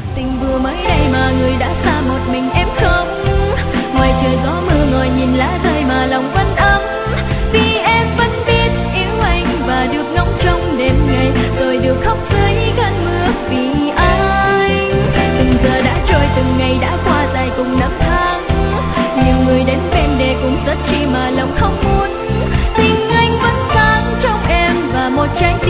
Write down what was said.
Tình vừa mới đây mà người đã xa một mình em không. Ngoài trời gió mưa ngồi nhìn lá rơi mà lòng vẫn ấm. Vì em vẫn biết yêu anh và được ngóng trong đêm ngày, rồi được khóc dưới cơn mưa vì anh. Từng giờ đã trôi, từng ngày đã qua dài cùng năm tháng. Nhiều người đến bên để cùng rất chi mà lòng không muốn. Tình anh vẫn sáng trong em và một trái tim